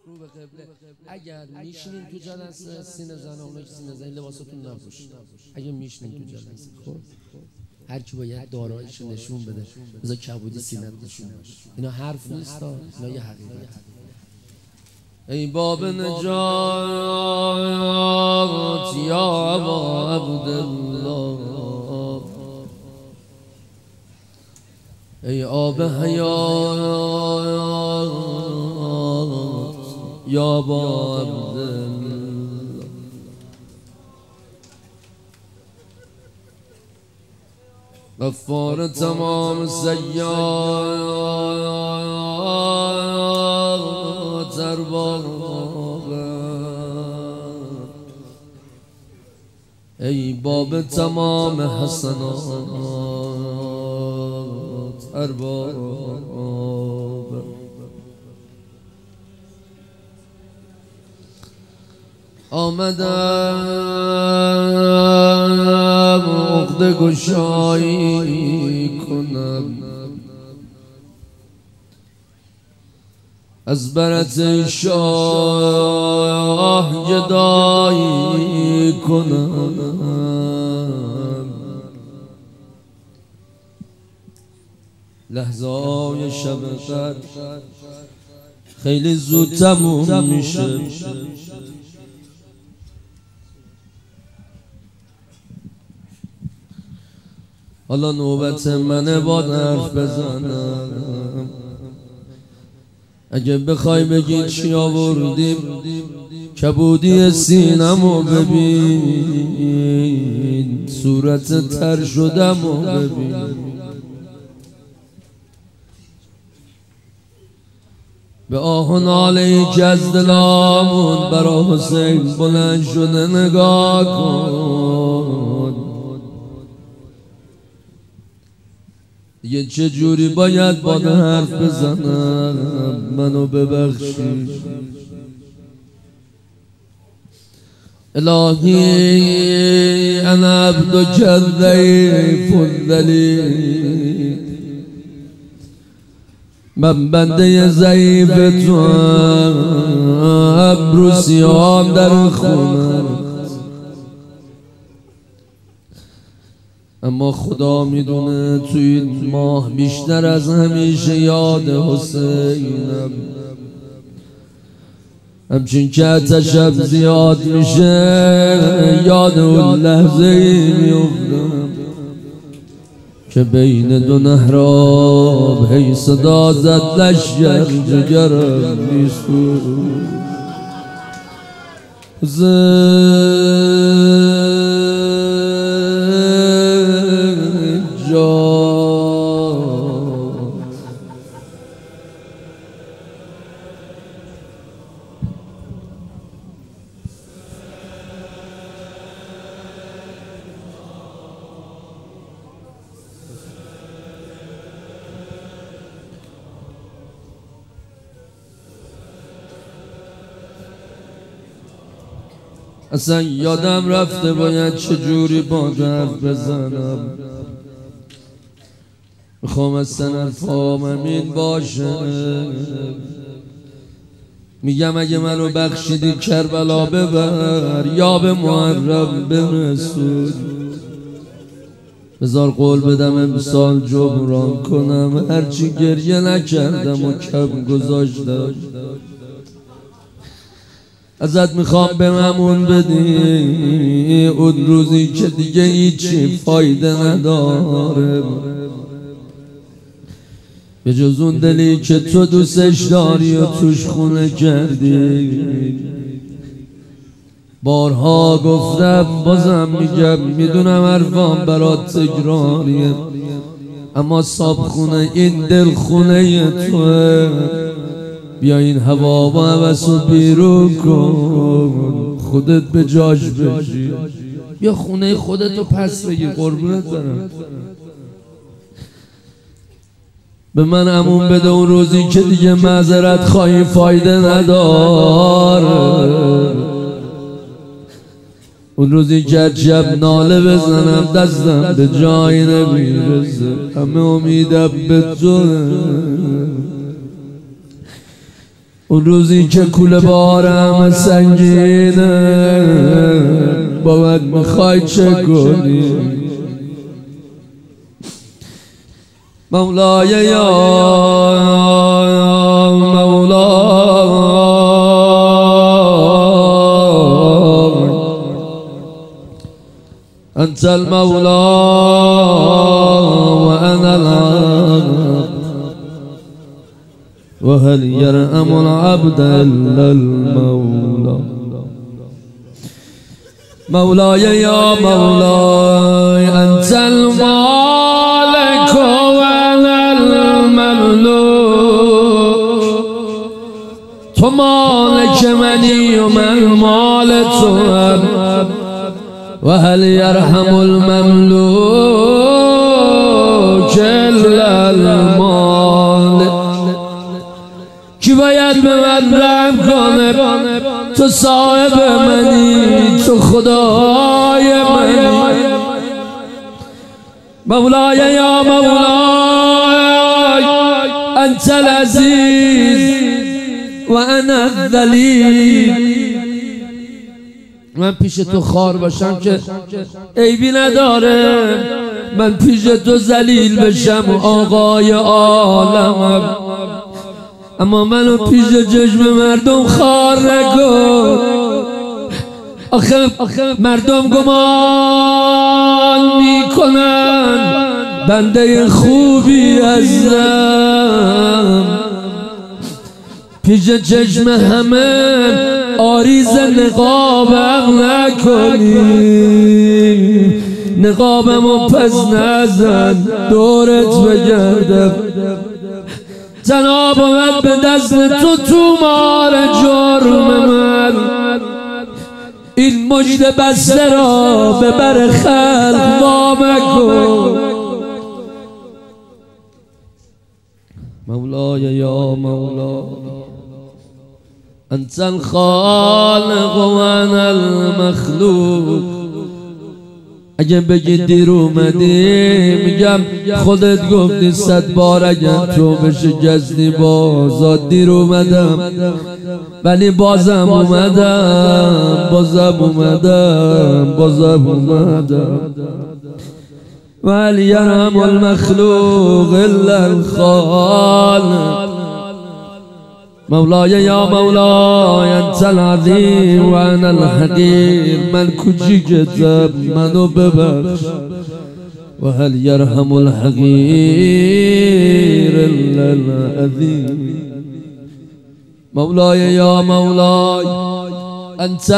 رو به قبله. اگر میشینین تو جلسه سینه زن اونایی که سینه زن لباساتون نپوشید. اگه میشینین تو جلسه خب هر کی باید داراییش نشون بده. بذار کبودی سینه نشون بده. اینا حرف نیست، اینا یه حقیقت. ای باب نجات یا ابا عبدالله، ای آب حیات یا ابا عبدالله، غفار تمام سیئات ارباب، ای باب تمام حسنات ارباب، آمدم عقده گشایی کنم، از برت شاه جدایی کنم، لحظه های شب قدر خیلی زود تموم میشه. حالا نوبت منه با حرف بزنم. اگه بخوای بگی چی آوردیم، کبودی سینمو ببین، صورت تر شدمو ببین، به آه و ناله‌ای که از دلامون برا حسین بلند شده نگاه کن. دیگه چه جوری باید با حرف بزنم؟ منو ببخشی الهی، انا عبدک الضعیف الذلیل، من بنده ضعیف تو ابرو سیام در خونم، اما خدا میدونه تو این ماه بیشتر از همیشه یاد حسینم. همچین که آتشم زیاد میشه، یاد اون لحظه ای میفتم که بین دو نهراب هی صدا زد لشگر جگرم میسوز. اصلا یادم رفته باید چجوری با حرف بزنم. میخوام اصلا الفام امین باشه. میگم اگه منو بخشیدی کربلا ببر، یا به محرم برسون. بذار قول بدم امسال جبران کنم هرچی گریه نکردم و کم گذاشتم. ازت میخوام به ممون بدی اون روزی که دیگه هیچی فایده نداره، به جز اون دلی که تو دوستش داری و توش خونه کردی. بارها گفتم بازم میگم، میدونم حرفام برات تکراریه، اما صاحب خونه این دل خونه توه. بیا این هوا و هوسو بیرون کن، خودت به جاش بشی. بیا خونه خودتو پس بگیر قربونت برم. به من امون بده اون روزی که دیگه معذرت خواهی فایده نداره. اون روزی که شب ناله بزنم دستم به جایی نمیرسه، همه امیدم به تو. اون روزی که کوله بارم سنگینه با من میخوای چه کنی؟ مولای یا مولا انت المولا وانا العبد وهل يرحم العبد الا المولى مولاي يا مولاي انت المالك وانا المملوك تو مالك مني ومن مال تو وهل يرحم المملوك الا المالك کی باید به من رحم کنه؟ تو صاحب منی، تو خدای منی. مولاي یا مولاي انت العزیز و انا الذلیل. من پیش تو خار باشم که عیبی نداره، من پیش تو ذلیل بشم آقای عالمم، اما منو پیش چشم مردم خار نکن. آخه مردم گمان میکنن بنده خوبی هستم، پیش چشم همه آریز نقابم نکنی، نقابمو پس نزن دورت بگردم. جناب آمد به دست تو مار جرم من، این مجد بسته را به بر خلق وام کن. مولاي یا مولا انت الخالق و انا المخلوق. اگه بگی دیر اومدی میگم خودت گفتی 100 بار اگه تو بشه جزدی بازاد دیر اومدم، ولی بازم اومدم. ولی یرحم المخلوق الا الخالق. مولاي یا مولاي انت العظیم و انا الحقیر. من کوچیکتم منو ببخش. و هل یرحم الحقیر الا العظیم. مولاي یا مولاي انت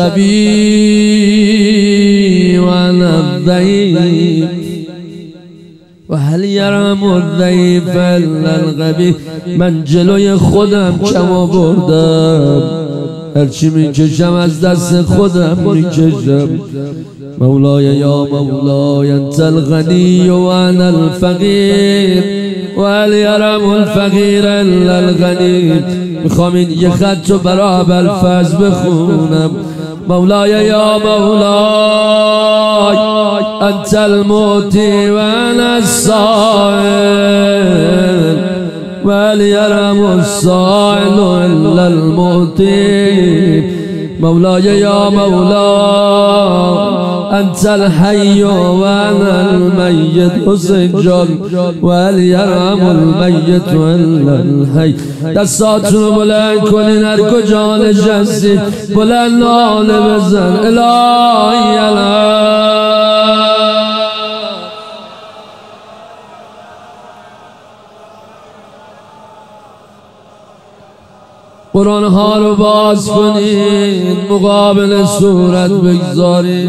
القوی و انا الضعیف. و هل یرحم الضعیف الا القوی. من جلوی خودم کم آوردم، هرچی میکشم از دست خودم میکشم. مولاي یا مولاي انت الغنی و انا الفقیر. و هل یرحم الفقیر الا الغنی. میخوام این یه خط رو برای ابوالفضل بخونم. مولاي یا مولاي انت المعطي و انا السائل. و هل یرحم السائل الا المعطي. مولاي یا مولاي انت الحي و انا المیت. حسین جان و هل یرحم المیت الا الحی. دستاتونو بلند کنین هر کجا نشستی، بلند ناله بزن الهی الهی. قرآن ها رو باز کنین، مقابل صورت بگذارین.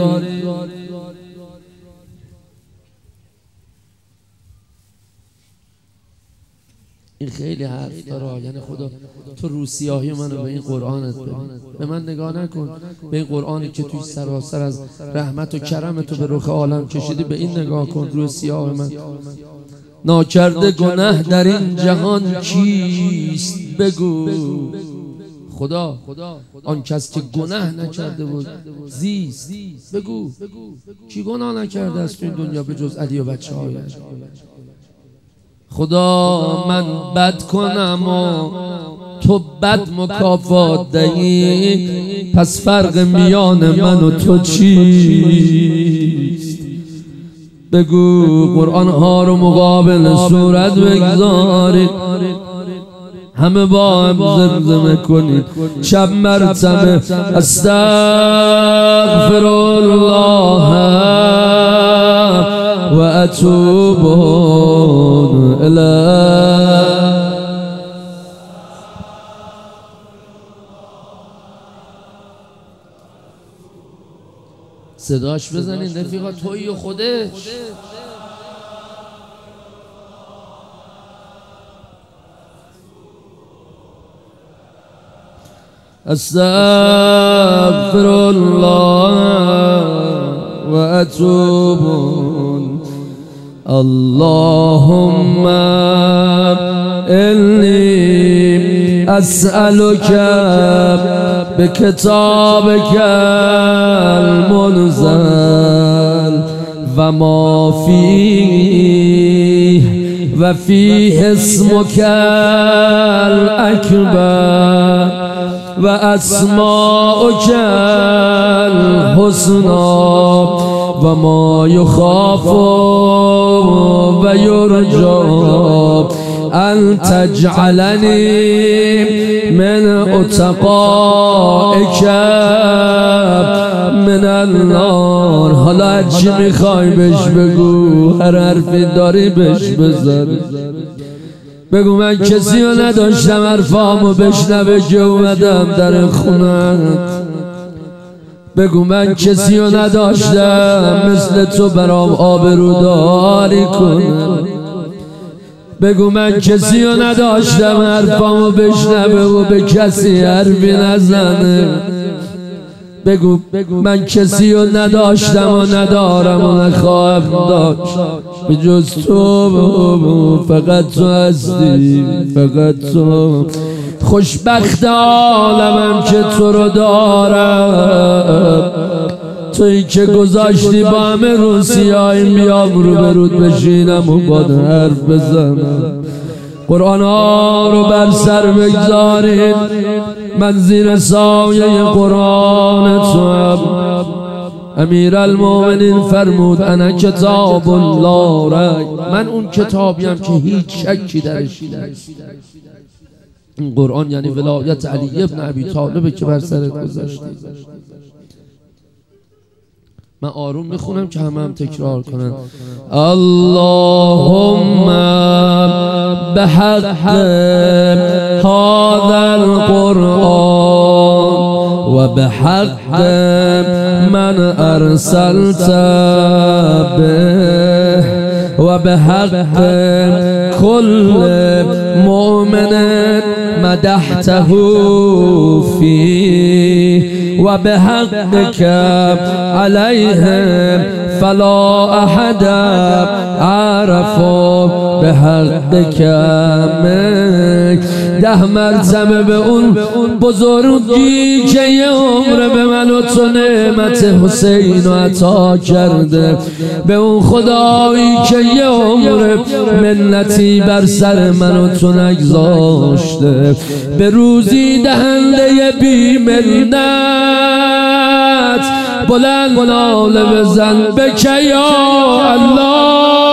این خیلی حرف داره، یعنی خدا تو روسیاهی منو به این قرآنت ببین، به من نگاه نکن، به این قرآنی که توی سراسر از رحمت و کرم تو به رخ عالم کشیدی به این نگاه کن. روسیاه من ناکرده گناه در این جهان کیست بگو. خدا آن کس که گناه نکرده بود زیست. بگو کی گناه نکرده است تو این دنیا به جز علی و بچه هایش؟ خدا من بد کنم و تو بد مکافات دهی، پس فرق میان من و تو چیست؟ بگو قرآن ها رو مقابل صورت بگذارید، همه با هم زمزمه کنید شب مرتبه استغفر الله و اتوب الیه. صداش بزنید رفیقا، تویی و خودش. استغفر الله و اتوب. اللهم انی اسألك بکتابک المنزل و ما فیه و فیه اسمک الاکبر و اسماؤک الحسنا و ما یخاف و یرجا ان تجعلنی من اتقائک من النار. حالا هرچی میخوای بهش بگو، هر حرفی داری بهش بزن. بگو من کسی رو نداشتم حرفامو بشنوه که اومدم در خونت. بگو من کسی رو نداشتم مثل تو برام آبروداری کنه. بگو من کسی رو نداشتم حرفامو بشنوه و به کسی حرفی نزنه. بگو من کسی رو نداشتم و ندارم و نخواهم داشت به جز تو. فقط تو هستی، فقط تو. خوشبخت عالمم که تو رو دارم، تویی که گذاشتی با همه روسیایی بیام رو به رود بشینم و با حرف بزنم. قرآن ها رو بر سر بگذارید، من زیر سایه قرآن تو هم. امیر المومنین فرمود انا کتاب لا ریب، من اون کتابیم که هیچ شکی درش نیست. این قرآن یعنی ولایت علی ابن ابی طالب که بر سرت گذاشتی. من آروم میخونم که همه هم تکرار کنن. اللهم بحق هذا القرآن و بحق من ارسلت به و بحق كل مؤمن مدحته فيه و بحقك عليهم فلا احد عرف بحقك منك. 10 مرتبه به اون بزرگی که یه عمر به من و تو نعمت حسین رو عطا کرده، به اون خدایی که یه عمر منتی بر سر من و تو نگذاشته، به روزی دهنده بی منت بلند ناله بزن بکه یا الله.